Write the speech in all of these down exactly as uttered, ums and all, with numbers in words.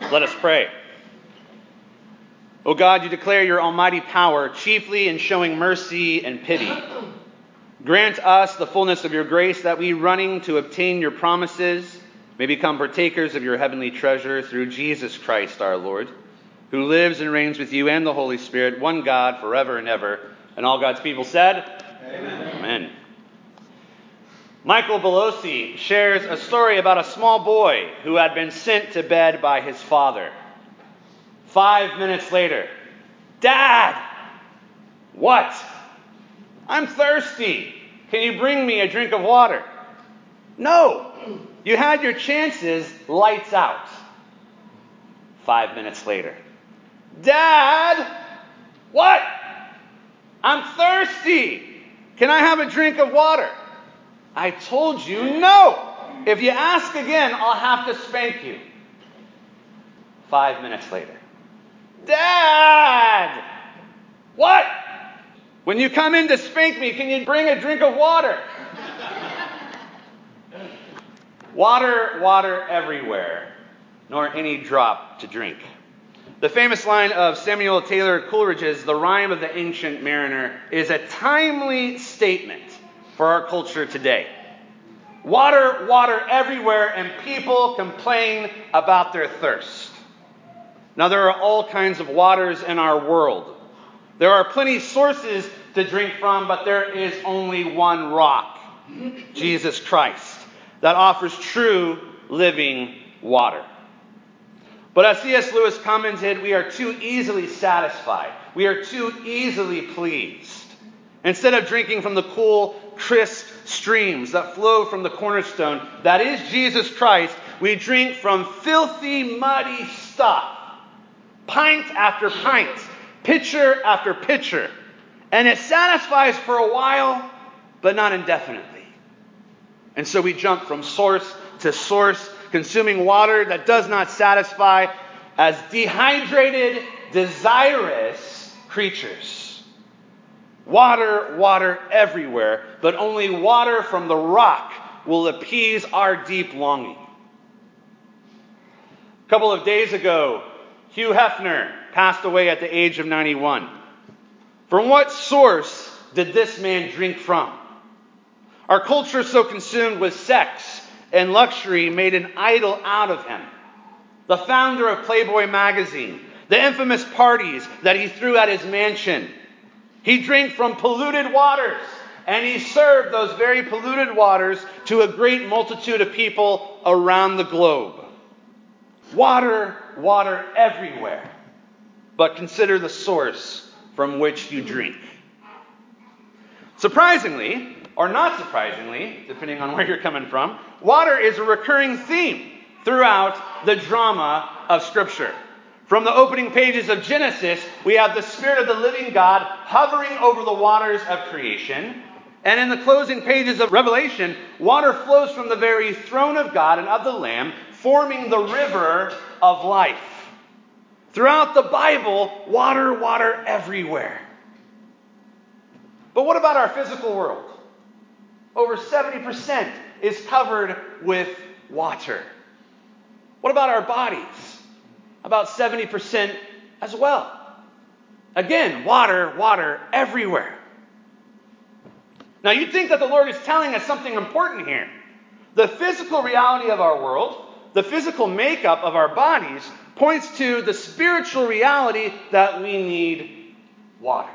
Let us pray. O God, you declare your almighty power chiefly in showing mercy and pity. Grant us the fullness of your grace that we, running to obtain your promises, may become partakers of your heavenly treasure through Jesus Christ our Lord, who lives and reigns with you and the Holy Spirit, one God, forever and ever. And all God's people said, Amen. Amen. Michael Belosi shares a story about a small boy who had been sent to bed by his father. Five minutes later, Dad! What? I'm thirsty. Can you bring me a drink of water? No. You had your chances, lights out. Five minutes later, Dad! What? I'm thirsty. Can I have a drink of water? I told you no. If you ask again, I'll have to spank you. Five minutes later, Dad! What? When you come in to spank me, can you bring a drink of water? Water, water everywhere, nor any drop to drink. The famous line of Samuel Taylor Coleridge's The Rime of the Ancient Mariner is a timely statement for our culture today. Water, water everywhere, and people complain about their thirst. Now, there are all kinds of waters in our world. There are plenty sources to drink from, but there is only one rock, Jesus Christ, that offers true living water. But as C S Lewis commented, we are too easily satisfied. We are too easily pleased. Instead of drinking from the cool, crisp streams that flow from the cornerstone, that is Jesus Christ, we drink from filthy, muddy stuff. Pint after pint, pitcher after pitcher. And it satisfies for a while, but not indefinitely. And so we jump from source to source, consuming water that does not satisfy as dehydrated, desirous creatures. Water, water everywhere, but only water from the rock will appease our deep longing. A couple of days ago, Hugh Hefner passed away at the age of ninety-one. From what source did this man drink from? Our culture, so consumed with sex and luxury, made an idol out of him. The founder of Playboy magazine, the infamous parties that he threw at his mansion. He drank from polluted waters, and he served those very polluted waters to a great multitude of people around the globe. Water, water everywhere. But consider the source from which you drink. Surprisingly, or not surprisingly, depending on where you're coming from, water is a recurring theme throughout the drama of Scripture. From the opening pages of Genesis, we have the Spirit of the living God hovering over the waters of creation. And in the closing pages of Revelation, water flows from the very throne of God and of the Lamb, forming the river of life. Throughout the Bible, water, water everywhere. But what about our physical world? Over seventy percent is covered with water. What about our bodies? About seventy percent as well. Again, water, water everywhere. Now you'd think that the Lord is telling us something important here. The physical reality of our world, the physical makeup of our bodies, points to the spiritual reality that we need water.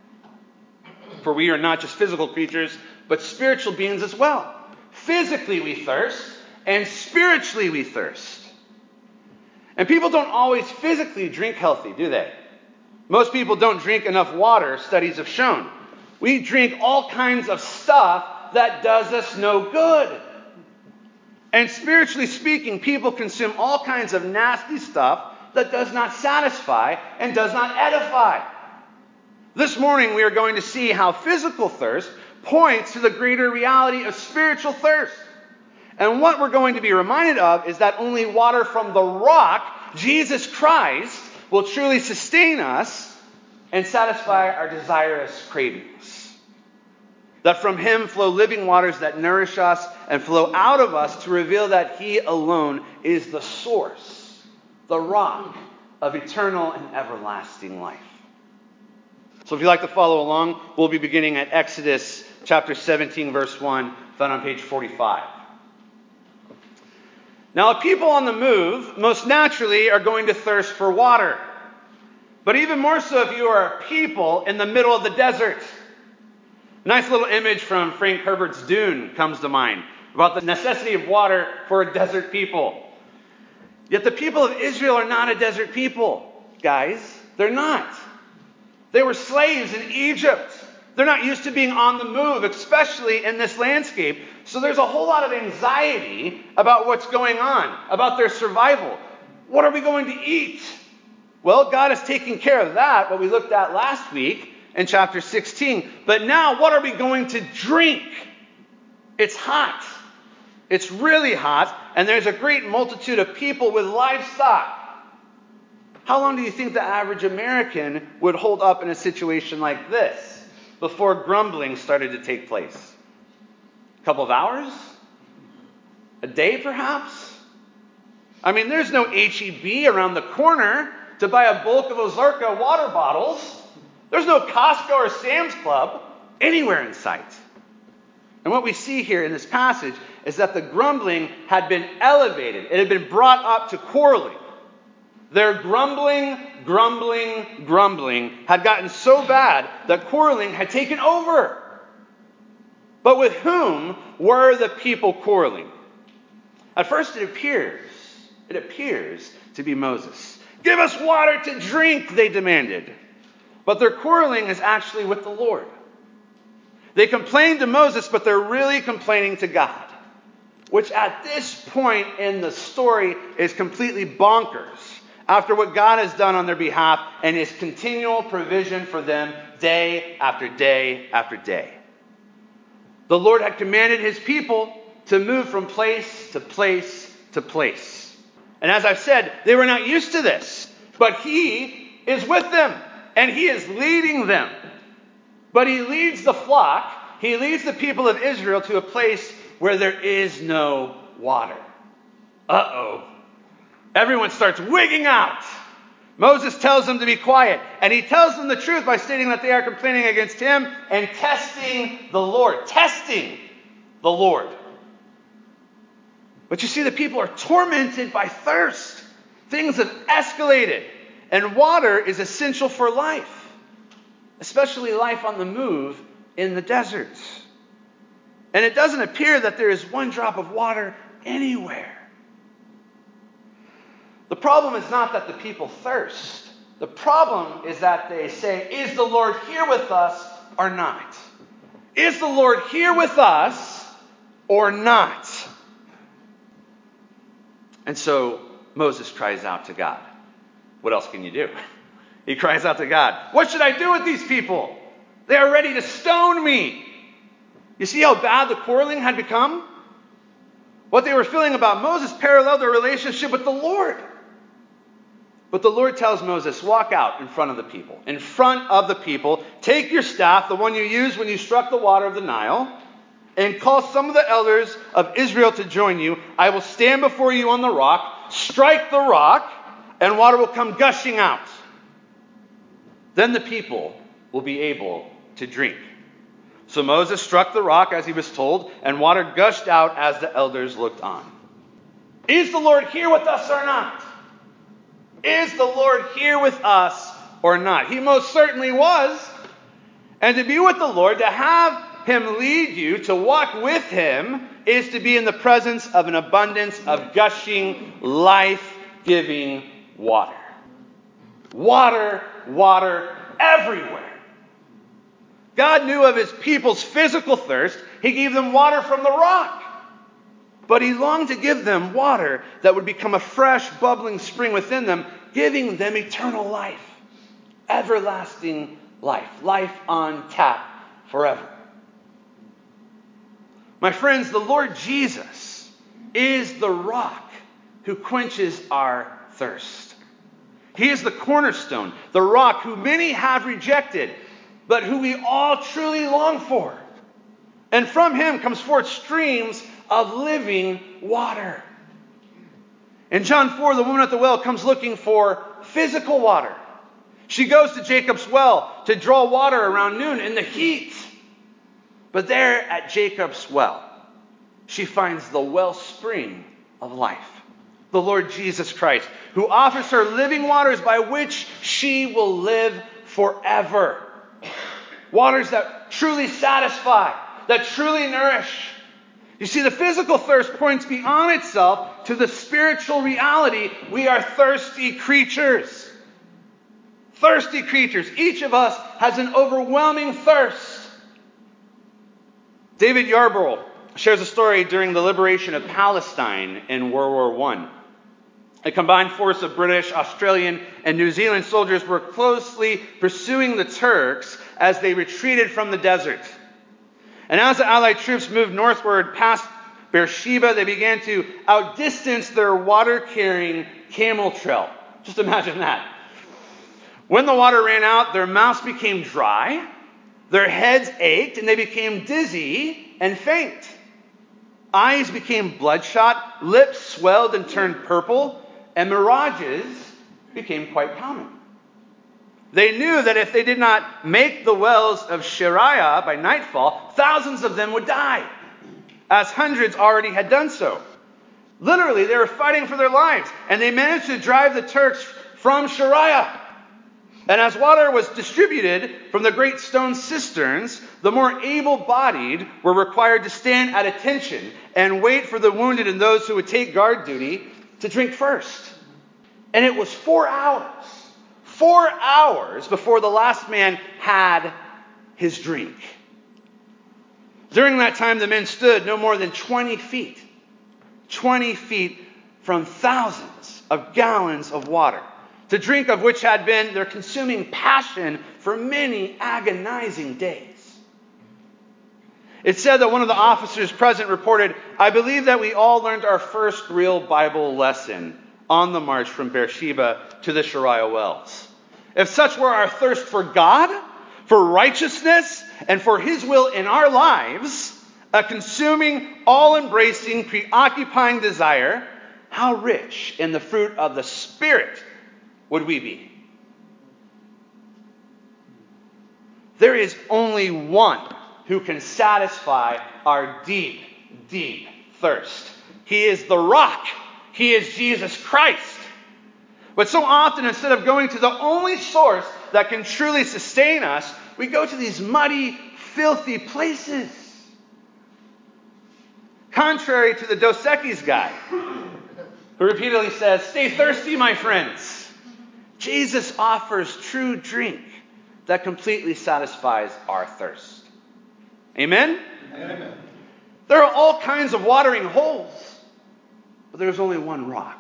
For we are not just physical creatures, but spiritual beings as well. Physically we thirst, and spiritually we thirst. And people don't always physically drink healthy, do they? Most people don't drink enough water, studies have shown. We drink all kinds of stuff that does us no good. And spiritually speaking, people consume all kinds of nasty stuff that does not satisfy and does not edify. This morning we are going to see how physical thirst points to the greater reality of spiritual thirst. And what we're going to be reminded of is that only water from the rock, Jesus Christ, will truly sustain us and satisfy our desirous cravings. That from him flow living waters that nourish us and flow out of us to reveal that he alone is the source the rock of eternal and everlasting life. So if you'd like to follow along, we'll be beginning at Exodus chapter seventeen, verse one, found on page forty-five. Now, people on the move most naturally are going to thirst for water. But even more so if you are a people in the middle of the desert. A nice little image from Frank Herbert's Dune comes to mind about the necessity of water for a desert people. Yet the people of Israel are not a desert people, guys. They're not. They were slaves in Egypt. They're not used to being on the move, especially in this landscape. So there's a whole lot of anxiety about what's going on, about their survival. What are we going to eat? Well, God is taking care of that, what we looked at last week in chapter sixteen. But now, what are we going to drink? It's hot. It's really hot, and there's a great multitude of people with livestock. How long do you think the average American would hold up in a situation like this before grumbling started to take place? A couple of hours? A day, perhaps? I mean, there's no H E B around the corner to buy a bulk of Ozarka water bottles. There's no Costco or Sam's Club anywhere in sight. And what we see here in this passage is that the grumbling had been elevated. It had been brought up to quarreling. Their grumbling, grumbling, grumbling had gotten so bad that quarreling had taken over. But with whom were the people quarreling? At first it appears, it appears to be Moses. Give us water to drink, they demanded. But their quarreling is actually with the Lord. They complained to Moses, but they're really complaining to God, which at this point in the story is completely bonkers after what God has done on their behalf and his continual provision for them day after day after day. The Lord had commanded his people to move from place to place to place. And as I've said, they were not used to this, but he is with them and he is leading them. But he leads the flock, he leads the people of Israel to a place where there is no water. Uh-oh. Everyone starts wigging out. Moses tells them to be quiet, and he tells them the truth by stating that they are complaining against him and testing the Lord. Testing the Lord. But you see, the people are tormented by thirst. Things have escalated, and water is essential for life, especially life on the move in the deserts. And it doesn't appear that there is one drop of water anywhere. The problem is not that the people thirst. The problem is that they say, is the Lord here with us or not? Is the Lord here with us or not? And so Moses cries out to God. What else can you do? He cries out to God. What should I do with these people? They are ready to stone me. You see how bad the quarreling had become? What they were feeling about Moses paralleled their relationship with the Lord. But the Lord tells Moses, walk out in front of the people. In front of the people, take your staff, the one you used when you struck the water of the Nile, and call some of the elders of Israel to join you. I will stand before you on the rock, strike the rock, and water will come gushing out. Then the people will be able to drink. So Moses struck the rock as he was told, and water gushed out as the elders looked on. Is the Lord here with us or not? Is the Lord here with us or not? He most certainly was. And to be with the Lord, to have him lead you, to walk with him, is to be in the presence of an abundance of gushing, life-giving water. Water, water everywhere. God knew of his people's physical thirst. He gave them water from the rock. But he longed to give them water that would become a fresh, bubbling spring within them, giving them eternal life, everlasting life, life on tap forever. My friends, the Lord Jesus is the rock who quenches our thirst. He is the cornerstone, the rock who many have rejected, but who we all truly long for. And from him comes forth streams of living water. In John four, the woman at the well comes looking for physical water. She goes to Jacob's well to draw water around noon in the heat. But there at Jacob's well, she finds the wellspring of life, the Lord Jesus Christ, who offers her living waters by which she will live forever. Waters that truly satisfy, that truly nourish. You see, the physical thirst points beyond itself to the spiritual reality. We are thirsty creatures. Thirsty creatures. Each of us has an overwhelming thirst. David Yarborough shares a story during the liberation of Palestine in World War One. A combined force of British, Australian, and New Zealand soldiers were closely pursuing the Turks as they retreated from the desert. And as the Allied troops moved northward past Beersheba, they began to outdistance their water-carrying camel trail. Just imagine that. When the water ran out, their mouths became dry, their heads ached, and they became dizzy and faint. Eyes became bloodshot, lips swelled and turned purple, and mirages became quite common. They knew that if they did not make the wells of Shariah by nightfall, thousands of them would die, as hundreds already had done so. Literally, they were fighting for their lives, and they managed to drive the Turks from Shariah. And as water was distributed from the great stone cisterns, the more able-bodied were required to stand at attention and wait for the wounded and those who would take guard duty to drink first. And it was four hours, four hours before the last man had his drink. During that time, the men stood no more than twenty feet, twenty feet from thousands of gallons of water, to drink of which had been their consuming passion for many agonizing days. It said that one of the officers present reported, "I believe that we all learned our first real Bible lesson on the march from Beersheba to the Shariah wells. If such were our thirst for God, for righteousness, and for His will in our lives, a consuming, all-embracing, preoccupying desire, how rich in the fruit of the Spirit would we be?" There is only one who can satisfy our deep, deep thirst. He is the rock. He is Jesus Christ. But so often, instead of going to the only source that can truly sustain us, we go to these muddy, filthy places. Contrary to the Dos Equis guy, who repeatedly says, "Stay thirsty, my friends," Jesus offers true drink that completely satisfies our thirst. Amen? Amen? There are all kinds of watering holes, but there's only one rock.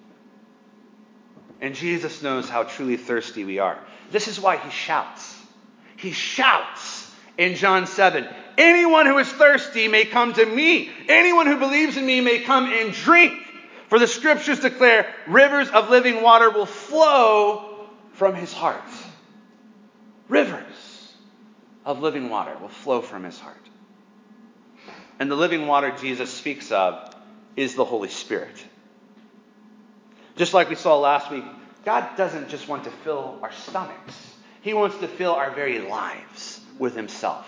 And Jesus knows how truly thirsty we are. This is why he shouts. He shouts in John seven, "Anyone who is thirsty may come to me. Anyone who believes in me may come and drink. For the scriptures declare rivers of living water will flow from his heart." Rivers of living water will flow from his heart. And the living water Jesus speaks of is the Holy Spirit. Just like we saw last week, God doesn't just want to fill our stomachs. He wants to fill our very lives with himself.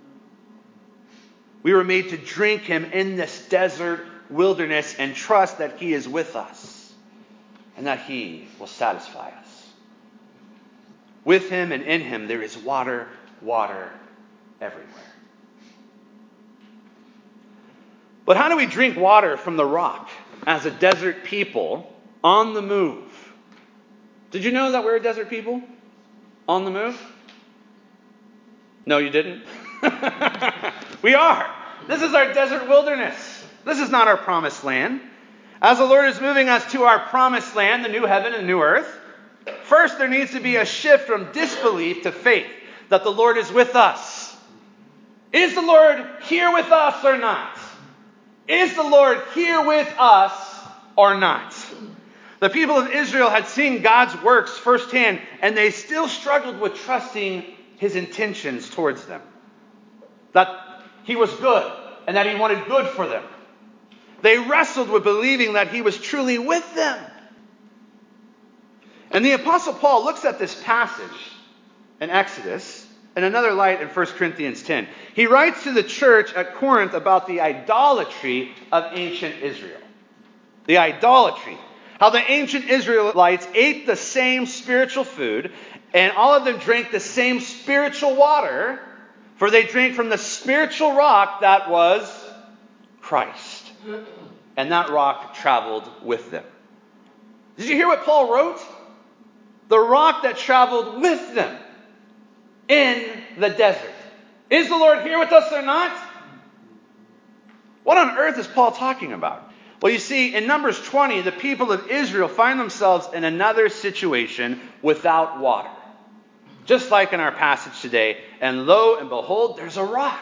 We were made to drink him in this desert wilderness and trust that he is with us and that he will satisfy us. With him and in him there is water, water everywhere. But how do we drink water from the rock as a desert people on the move? Did you know that we're a desert people on the move? No, you didn't? We are. This is our desert wilderness. This is not our promised land. As the Lord is moving us to our promised land, the new heaven and new earth, first there needs to be a shift from disbelief to faith that the Lord is with us. Is the Lord here with us or not? Is the Lord here with us or not? The people of Israel had seen God's works firsthand, and they still struggled with trusting his intentions towards them. That he was good, and that he wanted good for them. They wrestled with believing that he was truly with them. And the Apostle Paul looks at this passage in Exodus in another light in First Corinthians ten. He writes to the church at Corinth about the idolatry of ancient Israel. The idolatry. How the ancient Israelites ate the same spiritual food, and all of them drank the same spiritual water, for they drank from the spiritual rock that was Christ. And that rock traveled with them. Did you hear what Paul wrote? The rock that traveled with them in the desert. Is the Lord here with us or not? What on earth is Paul talking about? Well, you see, in Numbers twenty, the people of Israel find themselves in another situation without water. Just like in our passage today. And lo and behold, there's a rock.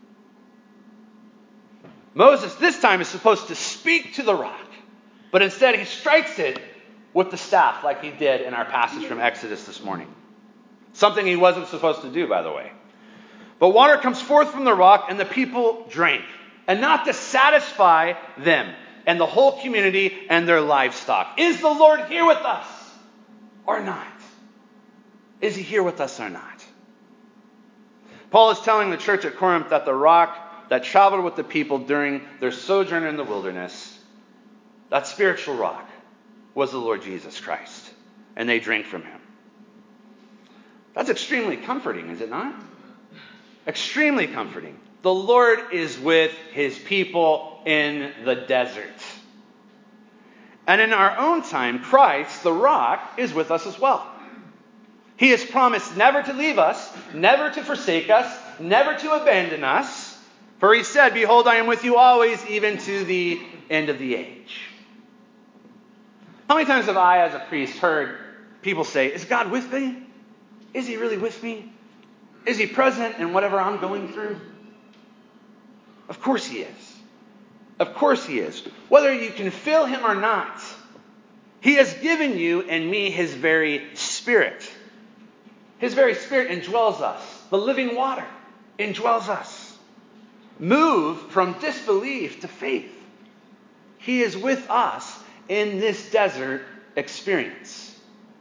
Moses this time is supposed to speak to the rock. But instead he strikes it with the staff like he did in our passage from Exodus this morning. Something he wasn't supposed to do, by the way. But water comes forth from the rock and the people drank. And not to satisfy them and the whole community and their livestock. Is the Lord here with us or not? Is he here with us or not? Paul is telling the church at Corinth that the rock that traveled with the people during their sojourn in the wilderness, that spiritual rock, was the Lord Jesus Christ. And they drank from him. That's extremely comforting, is it not? Extremely comforting. The Lord is with his people in the desert. And in our own time, Christ, the rock, is with us as well. He has promised never to leave us, never to forsake us, never to abandon us. For he said, behold, I am with you always, even to the end of the age. How many times have I, as a priest, heard people say, is God with me? Is he really with me? Is he present in whatever I'm going through? Of course he is. Of course he is. Whether you can feel him or not, he has given you and me his very spirit. His very spirit indwells us. The living water indwells us. Move from disbelief to faith. He is with us in this desert experience.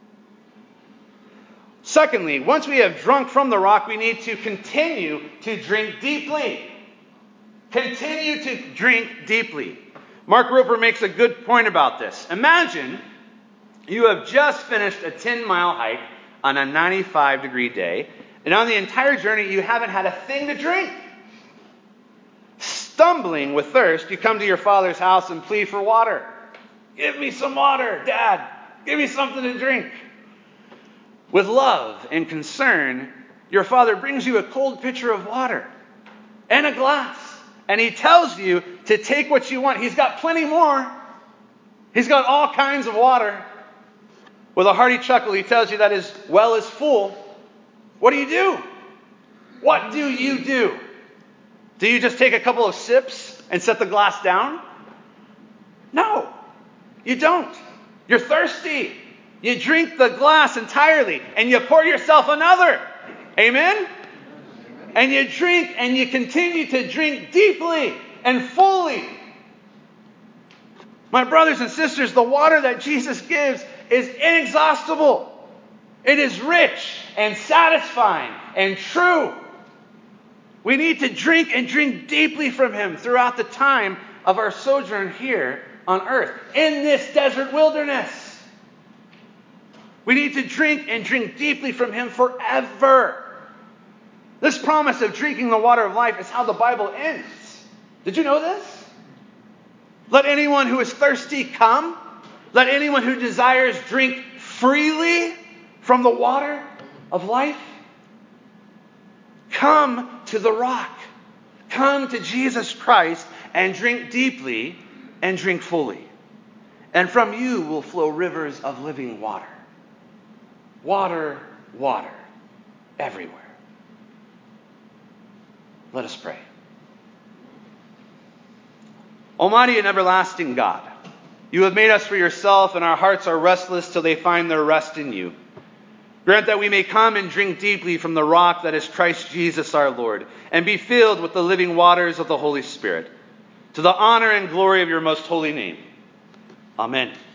Secondly, once we have drunk from the rock, we need to continue to drink deeply. Continue to drink deeply. Mark Roper makes a good point about this. Imagine you have just finished a ten-mile hike on a ninety-five degree day, and on the entire journey you haven't had a thing to drink. Stumbling with thirst, you come to your father's house and plead for water. Give me some water, Dad. Give me something to drink. With love and concern, your father brings you a cold pitcher of water and a glass. And he tells you to take what you want. He's got plenty more. He's got all kinds of water. With a hearty chuckle, he tells you that his well is full. What do you do? What do you do? Do you just take a couple of sips and set the glass down? No, you don't. You're thirsty. You drink the glass entirely and you pour yourself another. Amen? And you drink and you continue to drink deeply and fully. My brothers and sisters, the water that Jesus gives is inexhaustible. It is rich and satisfying and true. We need to drink and drink deeply from him throughout the time of our sojourn here on earth, in this desert wilderness. We need to drink and drink deeply from him forever. This promise of drinking the water of life is how the Bible ends. Did you know this? Let anyone who is thirsty come. Let anyone who desires drink freely from the water of life. Come to the rock. Come to Jesus Christ and drink deeply and drink fully. And from you will flow rivers of living water. Water, water, everywhere. Let us pray. Almighty and everlasting God, you have made us for yourself, and our hearts are restless till they find their rest in you. Grant that we may come and drink deeply from the rock that is Christ Jesus our Lord, and be filled with the living waters of the Holy Spirit, to the honor and glory of your most holy name. Amen.